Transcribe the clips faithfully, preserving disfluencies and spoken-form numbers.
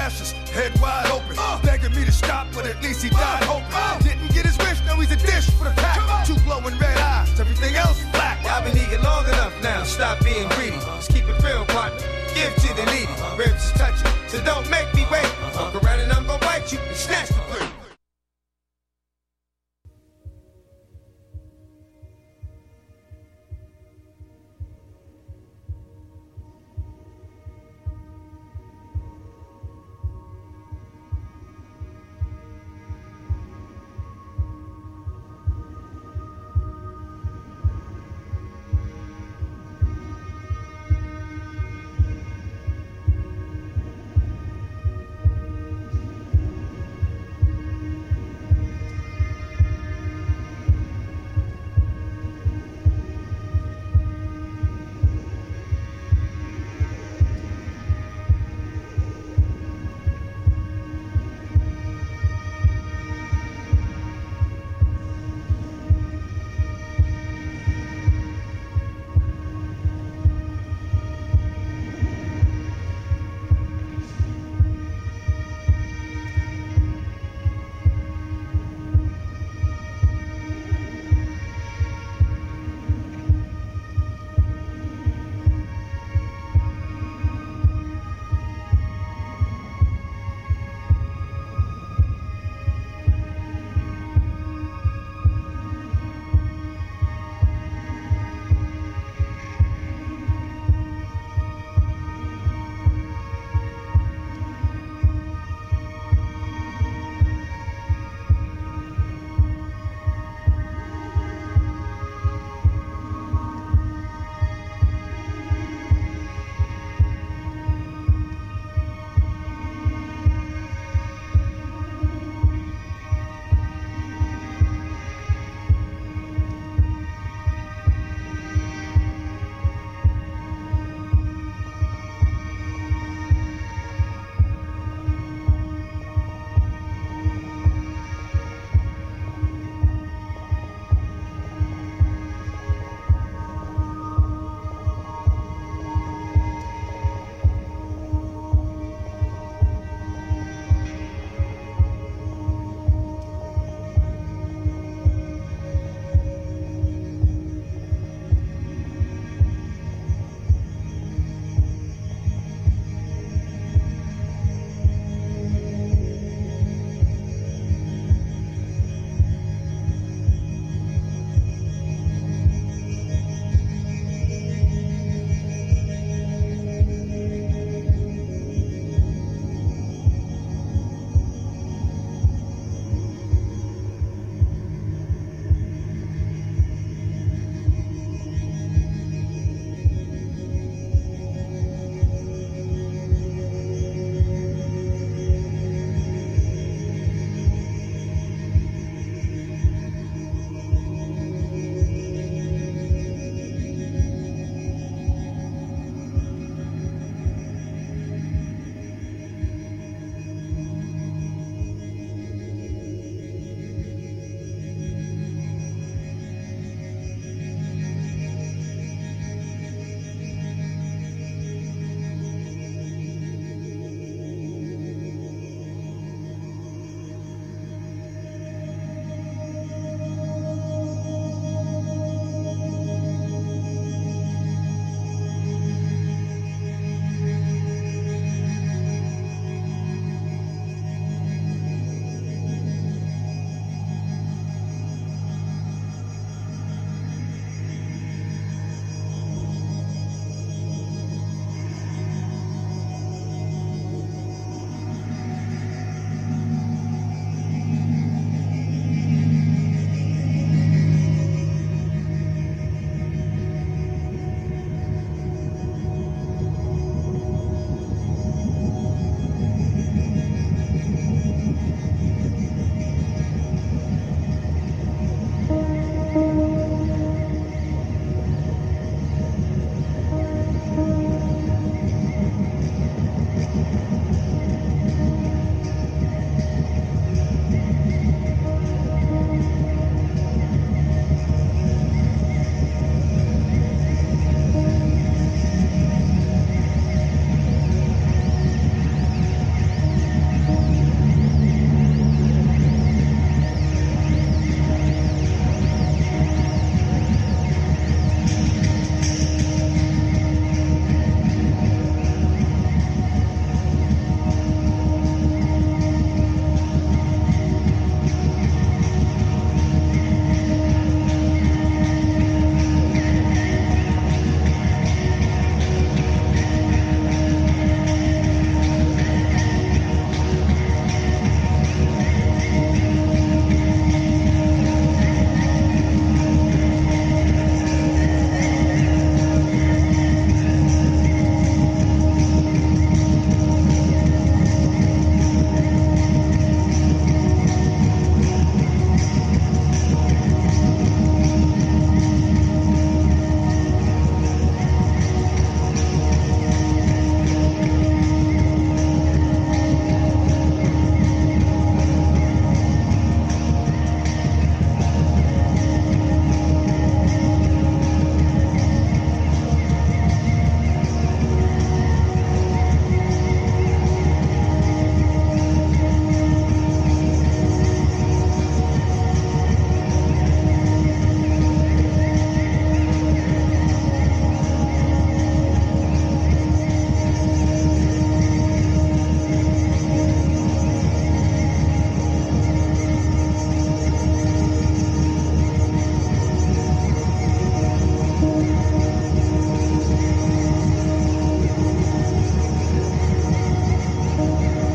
precious, head wide open. Uh, begging me to stop, but at least he died hoping. Uh, Didn't get his wish, now he's a dish for the pack. Two glowing red eyes, everything else black. Y'all been eating long enough now, stop being greedy. Just keep it real, partner. Give to the needy. Ribs is touching, so don't make me wait. Fuck around and I'm gonna bite you and snatch the fruit.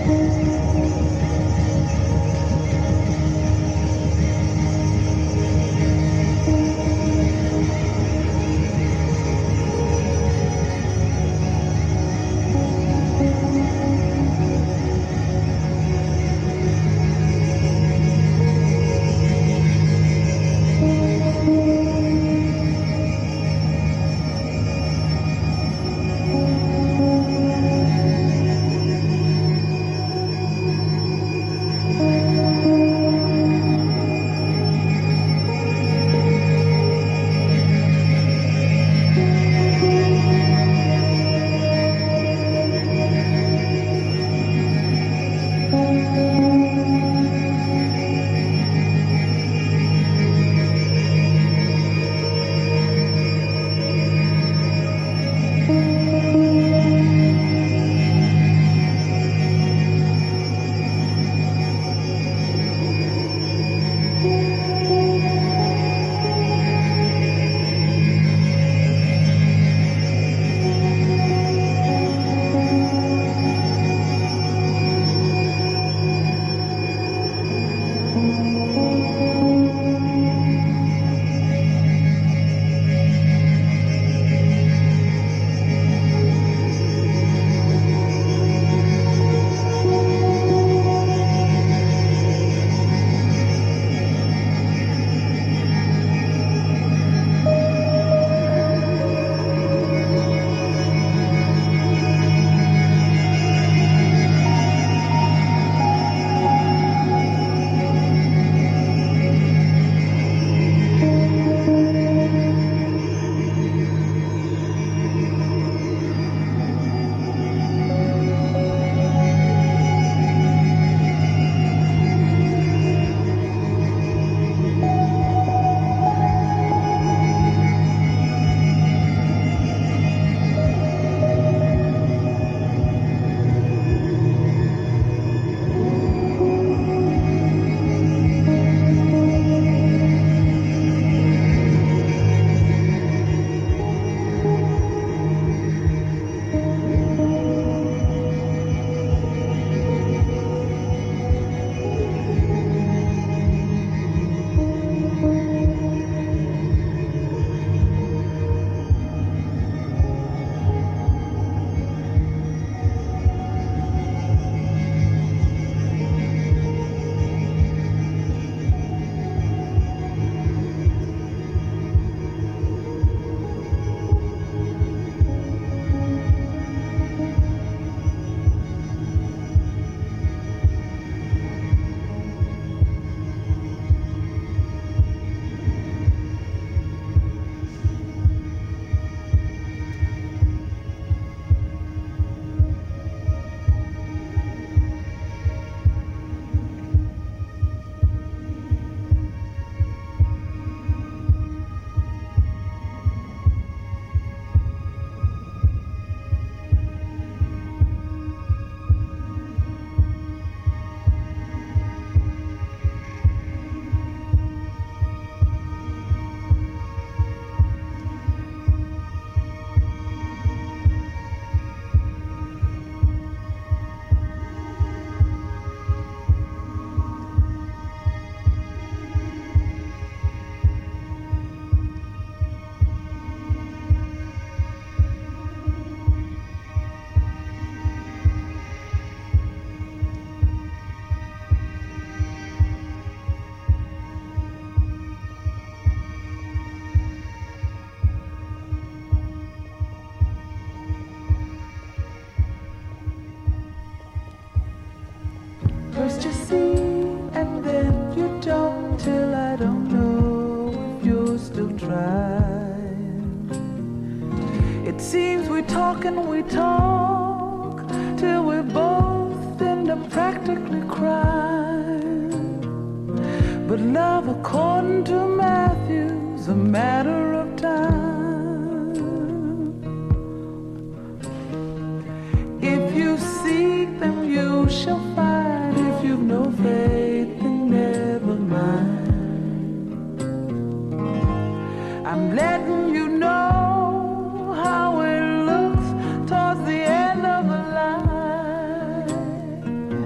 talk and we talk till we both end up practically crying. But love, according to Matthew's, a matter of time. If you seek them, you shall find. If you've no faith, then never mind. I'm letting you know how it looks towards the end of the line.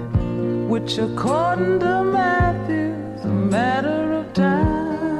which according to Matthew's a matter of time.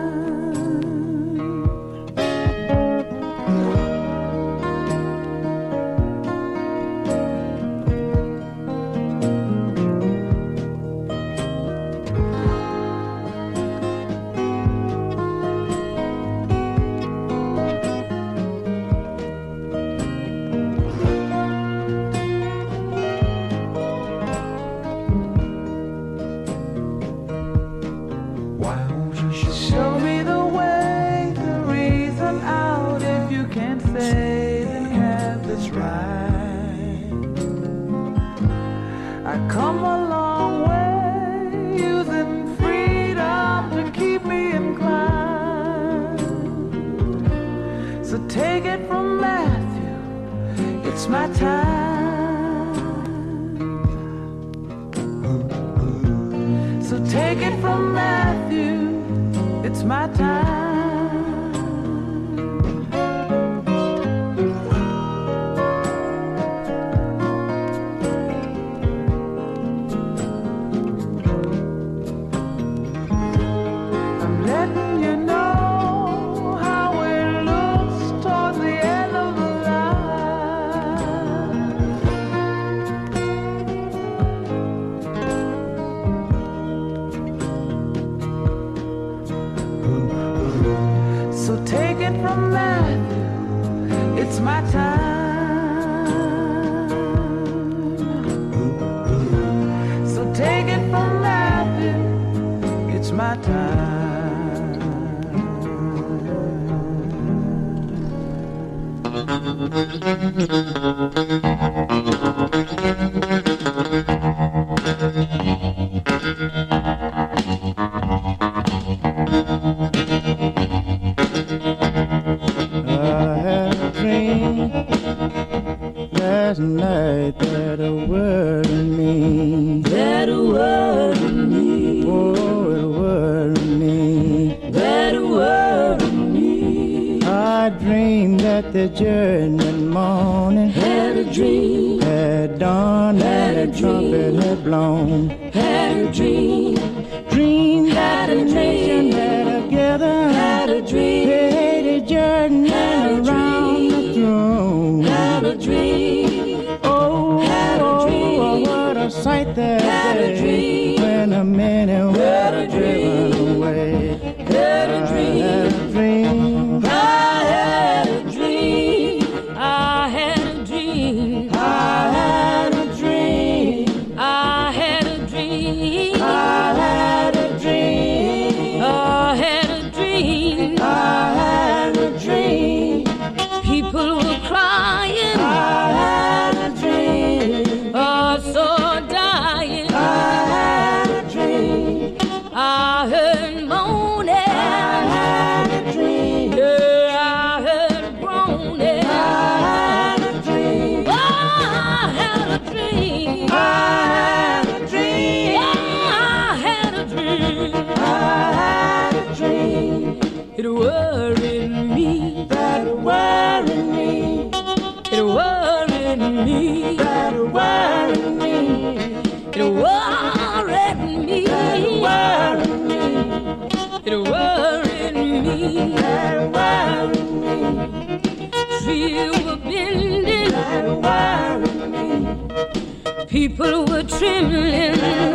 People were trembling.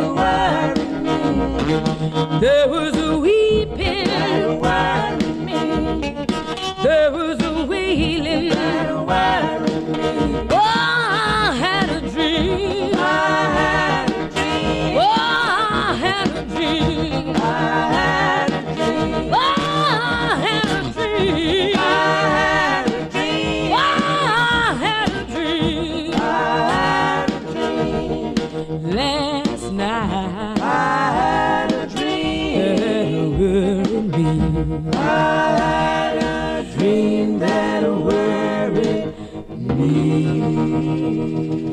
There was a weeping. There was a wailing. Oh, I had a dream. Oh, I had a dream. Oh, I had a dream. Last night I had a dream that worried me. I had a dream that worried me.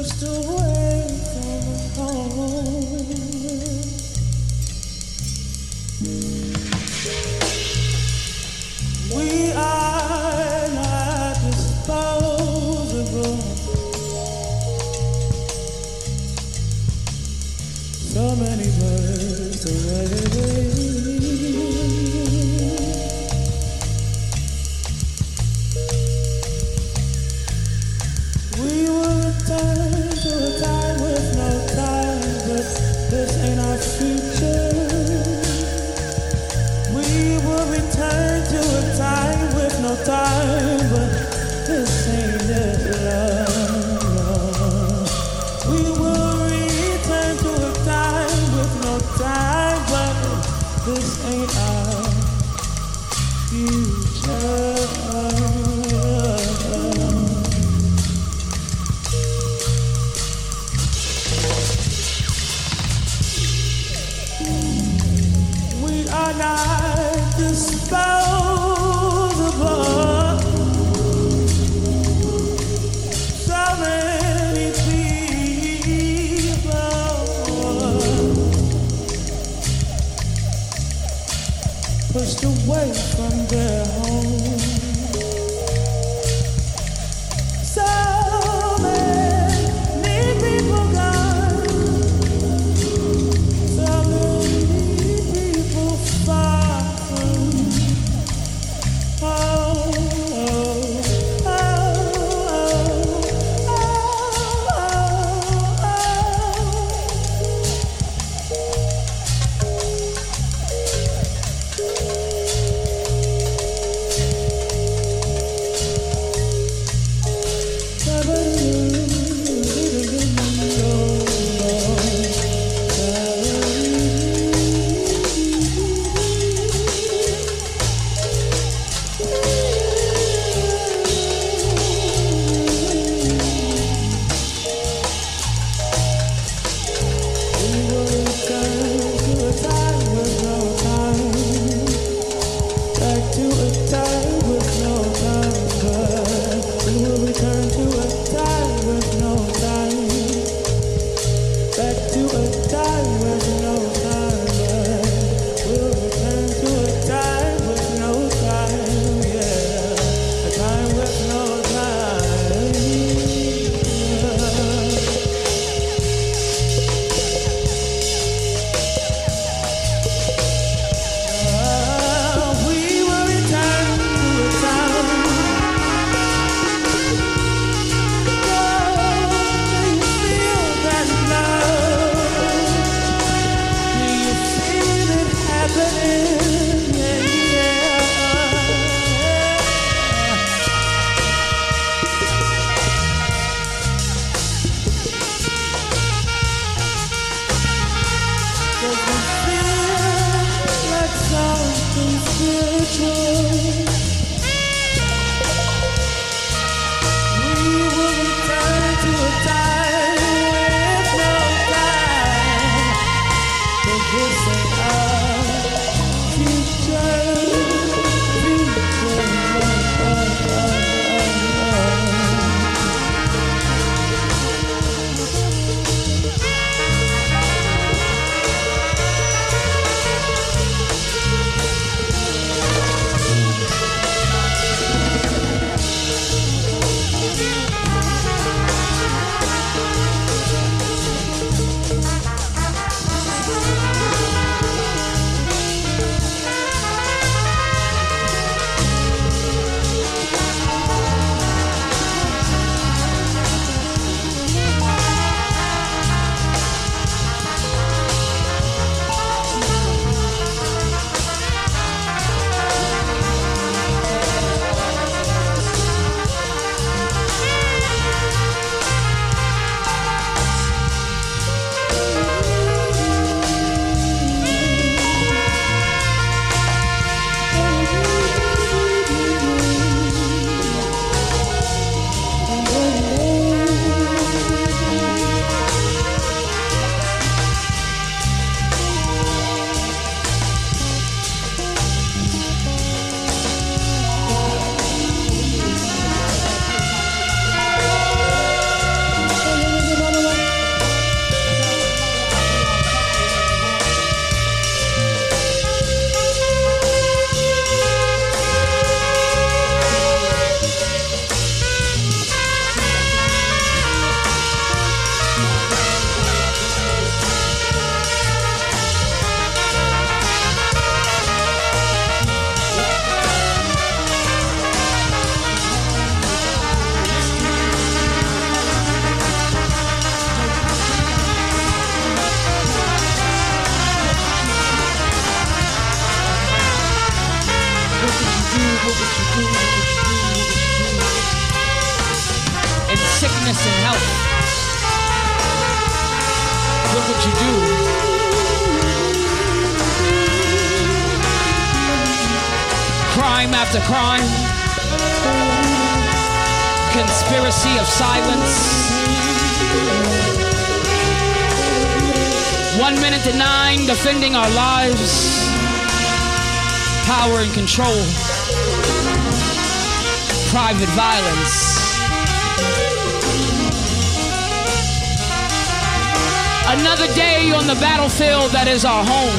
pushed away from home. We are not disposable. So many birds away. We will return to a time with no time, but this ain't our future. We will return to a time with no time, but this ain't it, love. We will return to a time with no time, but this ain't our future. We are not disposable. So many people pushed away from their home. So many people gone. So many people far from home. Oh, oh, oh, oh, oh, we will return to a time with no time. Back to a time with no time, but we will return to a time with no time. Back to a time with no time, but we'll return to a time with no time, yeah. A time with no time. Uh, we will return to a time. Oh, do you feel that love? Do you feel it happening? Yeah, yeah. Does it feel like something spiritual? We will return to a time with no time, but this ain't our future. In sickness and health, what would you do? Crime after crime, conspiracy of silence. One minute to nine, defending our lives. Power and control. Private violence. Another day on the battlefield that is our home.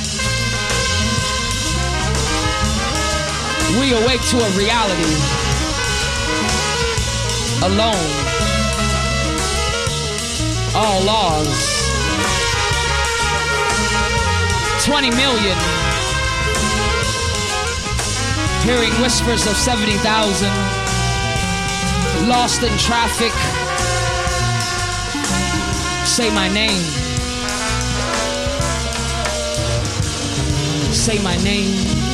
We awake to a reality. Alone. All laws. twenty million. Hearing whispers of seventy thousand. Lost in traffic. Say my name. Say my name.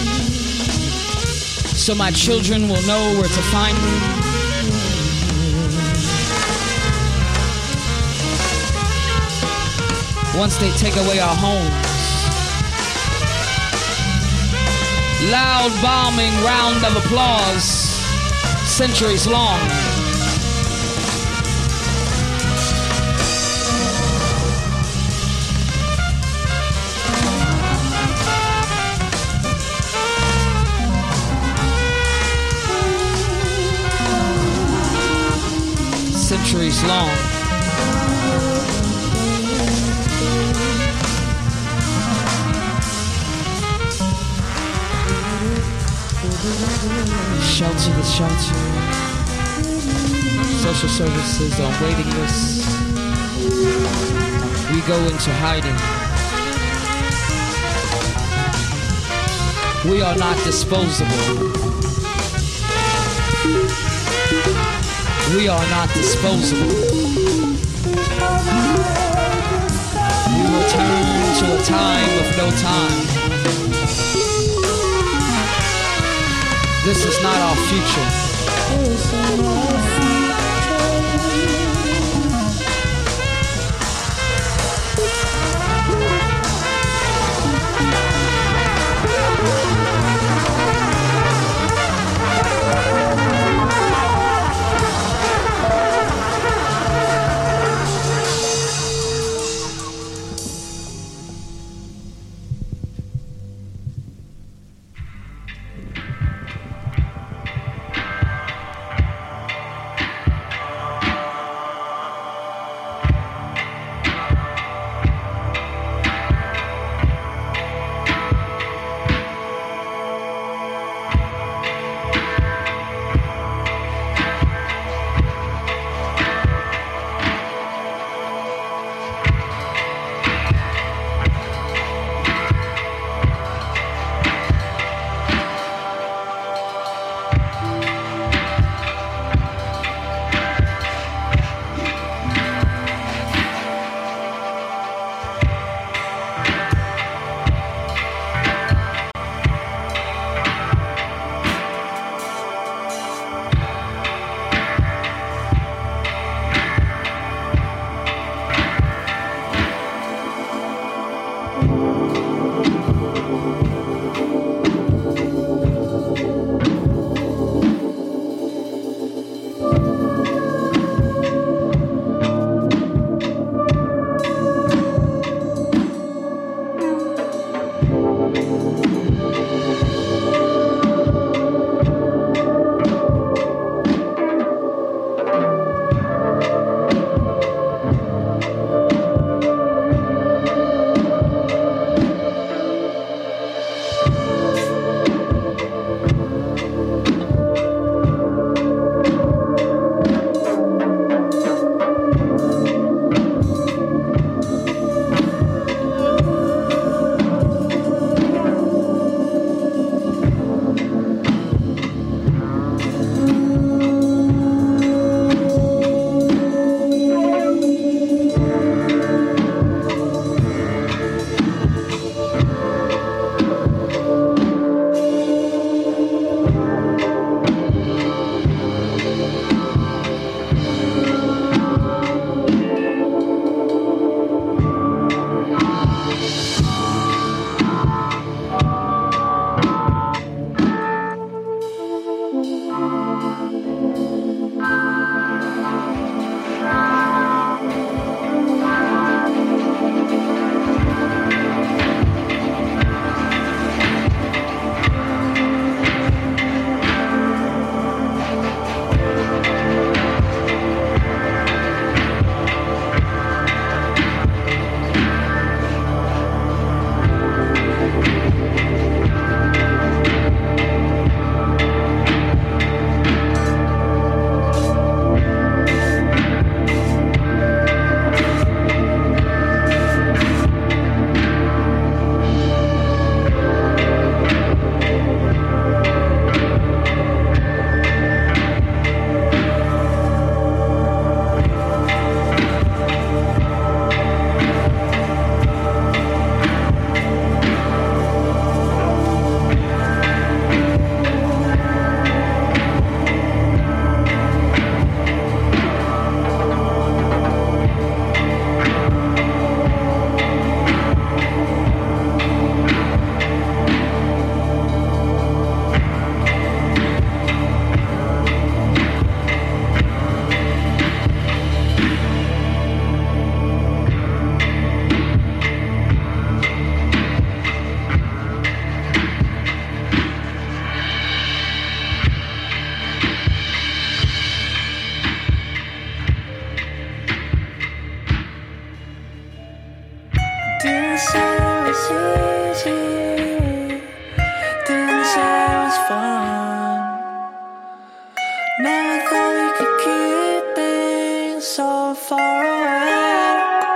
So my children will know where to find me. Once they take away our homes. Loud bombing round of applause, centuries long. Centuries long. Shelter the shelter. Social services on waiting lists. We go into hiding. We are not disposable. We are not disposable. We will turn to a time of no time. This is not our future. far away.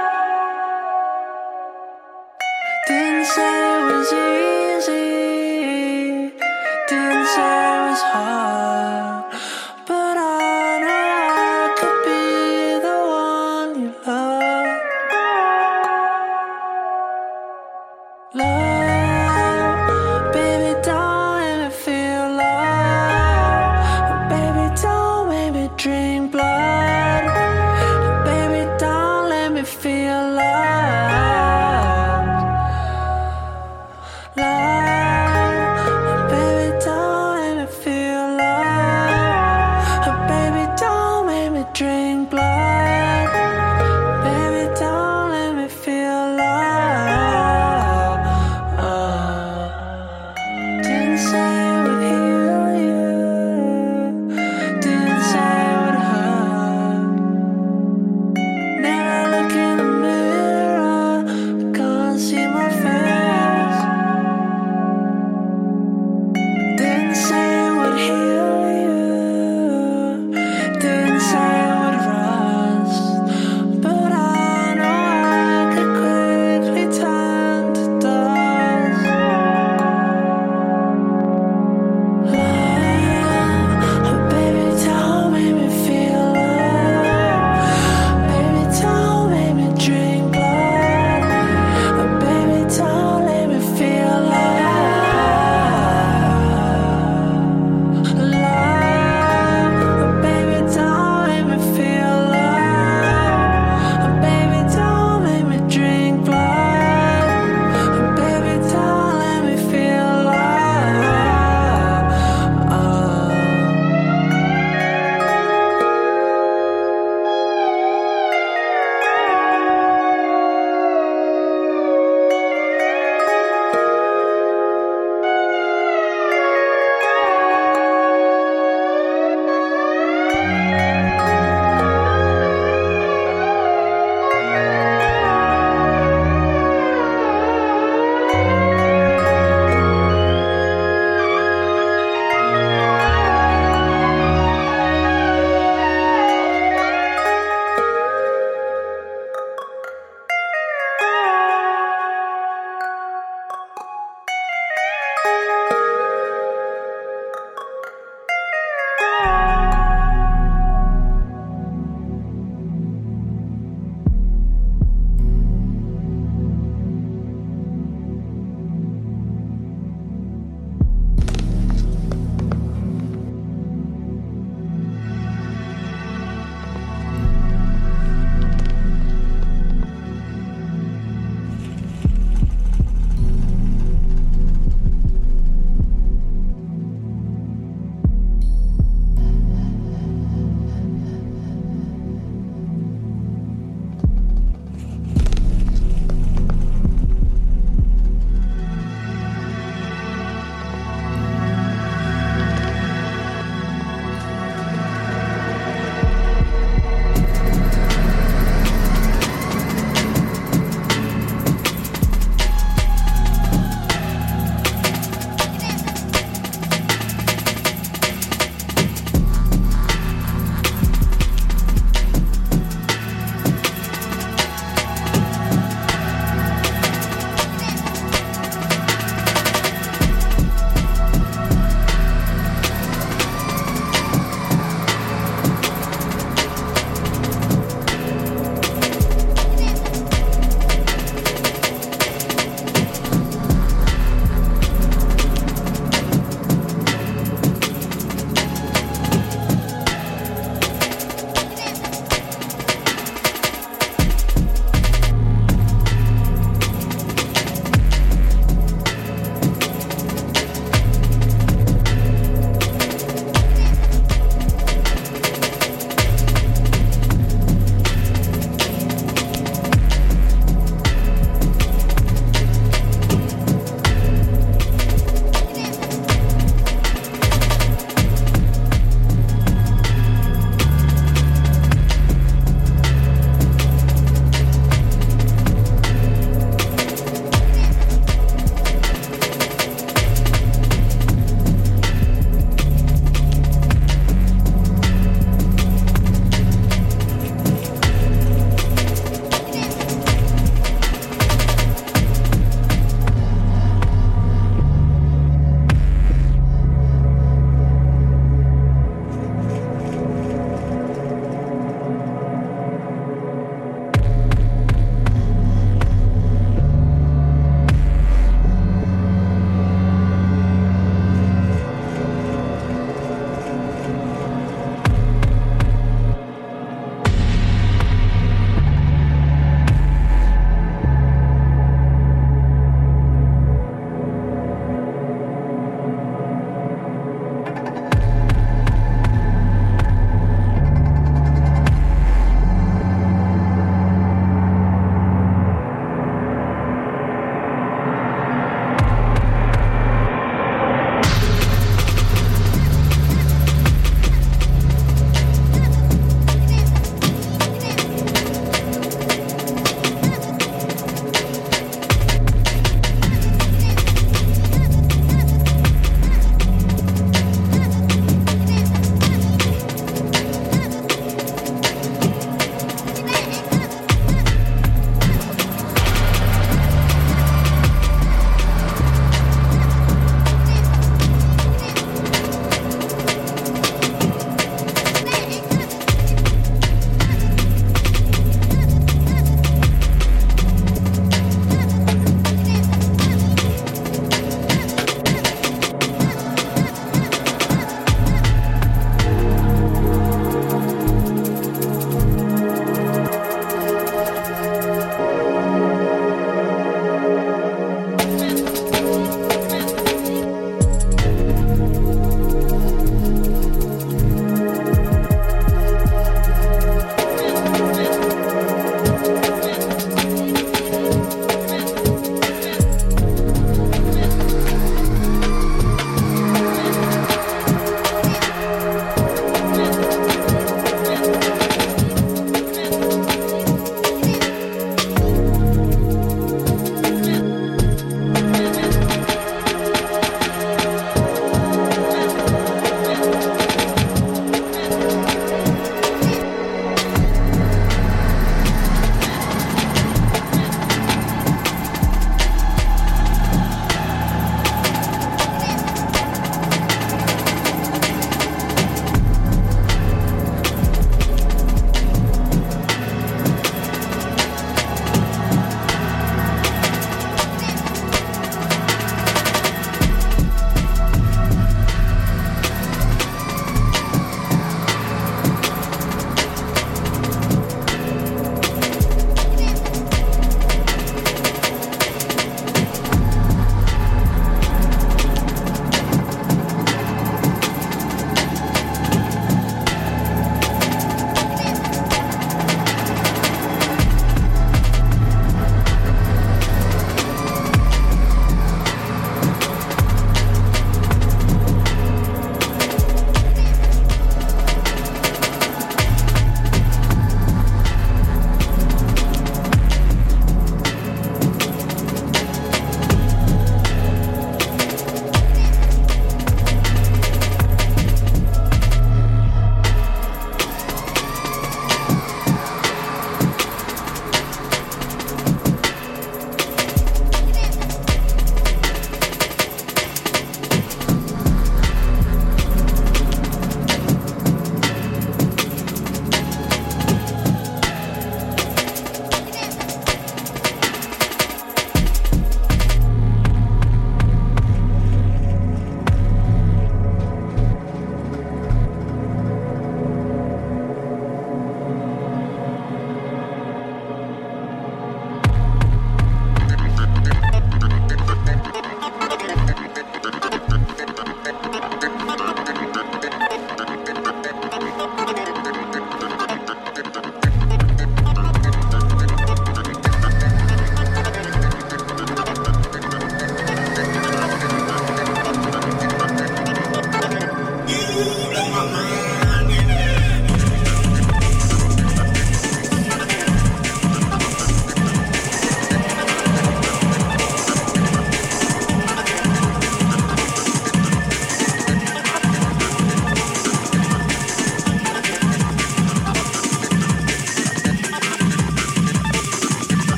Didn't say it was easy, didn't say it was hard, but I know I could be the one you love. Love, baby, don't let me feel love. Baby, don't make me drink blood. Baby, don't let me feel love. Love, baby, don't let me feel love.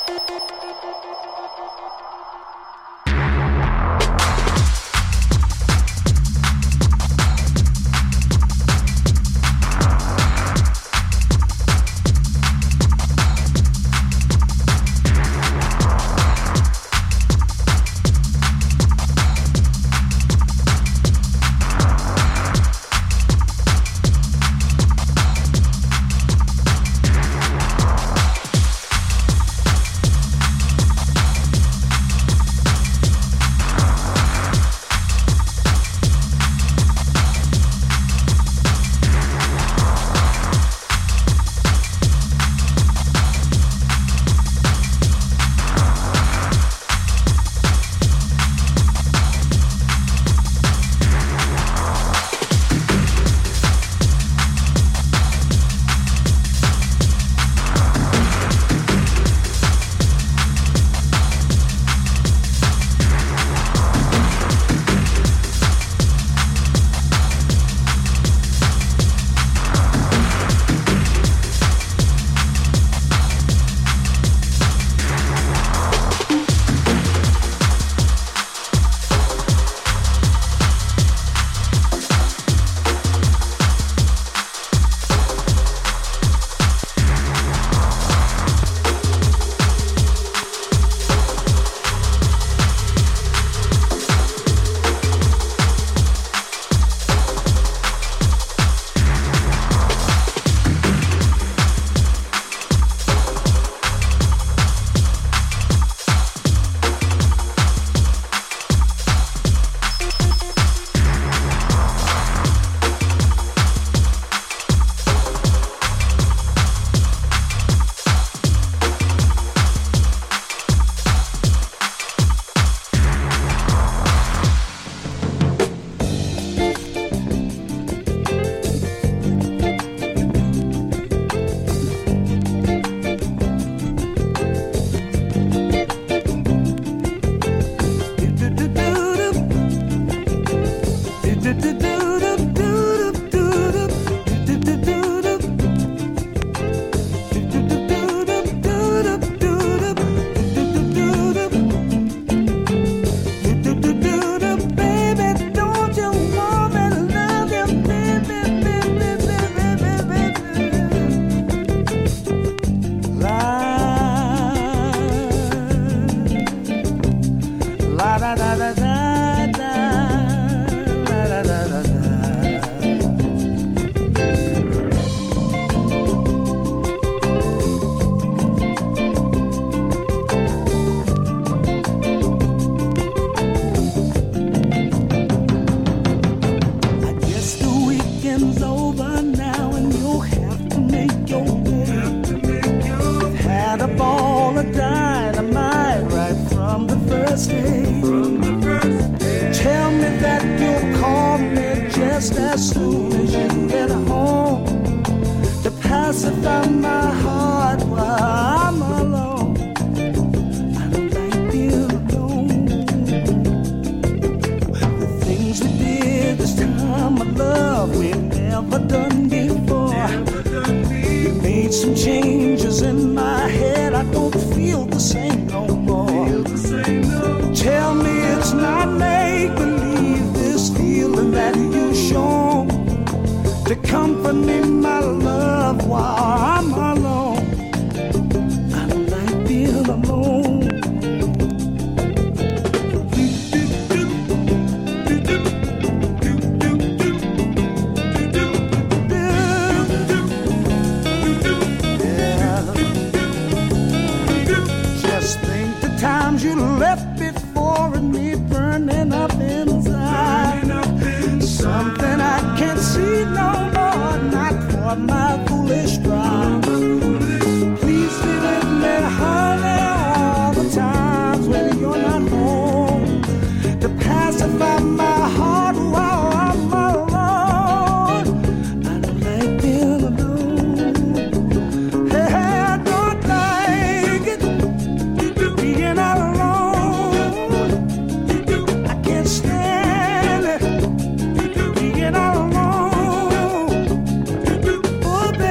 Oh,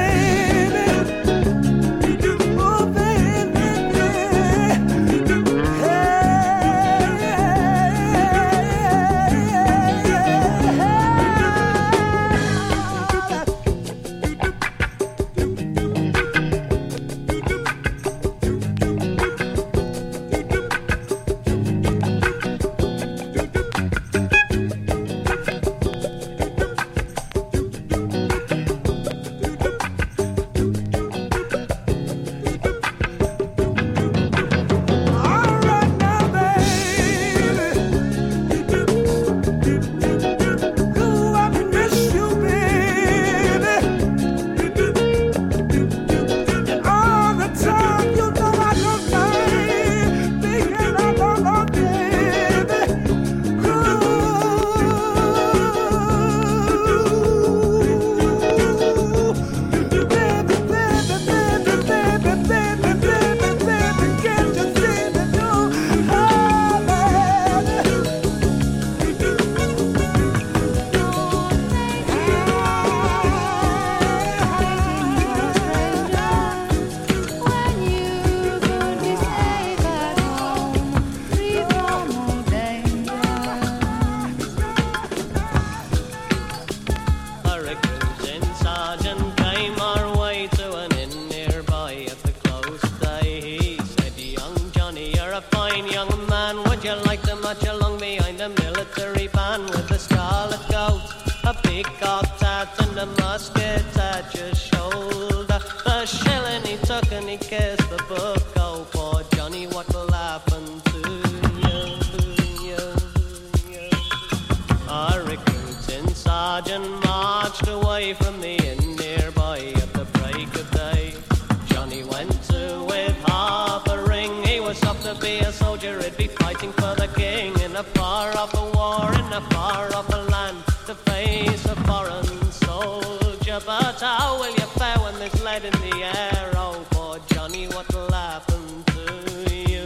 much along behind a military van with a scarlet coat, a peacock tat and a musket at your shoulder. The shilling he took and he kissed the book. Oh, poor Johnny, what will happen to you? you, you? A recruiting sergeant marched away from the inn nearby at the break of day. Johnny went to with half a ring. He was up to be a soldier, he'd be fighting for the king in a far off a war, in a far off a land, to face a foreign soldier. But how will you fare when there's lead in the air? Oh, poor Johnny, what will happen to you?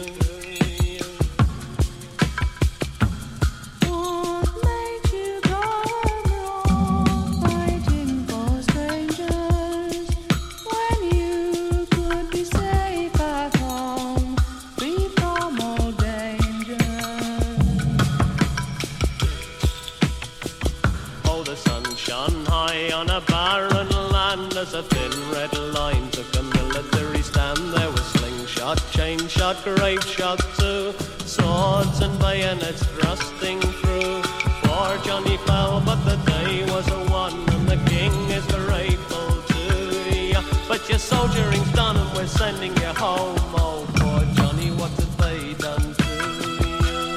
What made you go abroad fighting for strangers when you could be safe at home, free from all danger? Oh, the sun shone high on a barren land as a thin red line took a military stand. There was slingshot, chain shot, grape shot too, swords and bayonets thrusting through. Poor Johnny fell, but the day was a one, and the king is grateful to you. But your soldiering's done and we're sending you home. Oh, poor Johnny, what have they done to you?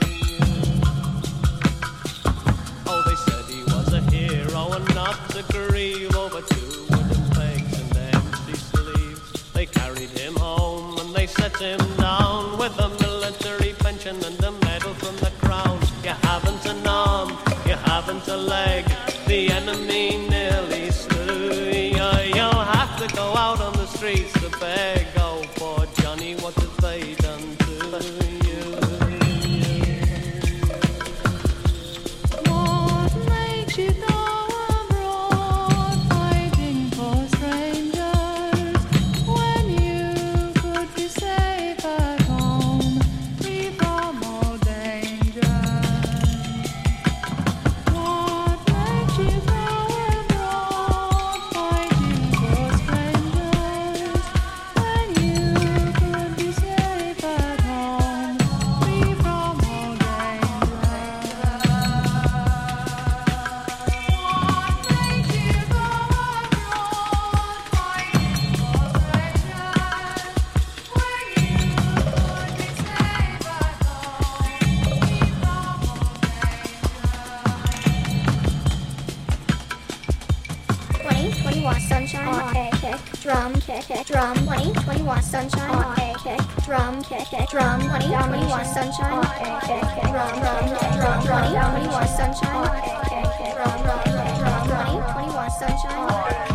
Oh, they said he was a hero and not to grieve over two wooden pegs and empty sleeves. They carried him home and they set him down with a military pension and a medal from the crown. You haven't an arm, you haven't a leg, the enemy nearly slew you. You'll have to go out on the streets to beg. Oh, poor Johnny, what have they done to you? What made you go abroad fighting for strangers when you could be safe at home, free from all danger? What made you go abroad fighting for strangers when you could be safe at home, free from all danger? What made you go abroad fighting for strangers when you could be safe at home, free from all danger? twenty twenty-one sunshine on a kick, drum kick, kick, drum. twenty twenty-one sunshine on a kick, drum kick, kick, drum. twenty twenty-one sunshine on a kick, kick, drum, drum, drum. twenty twenty-one sunshine on a kick, kick, drum, drum, drum. twenty twenty-one sunshine on a kick.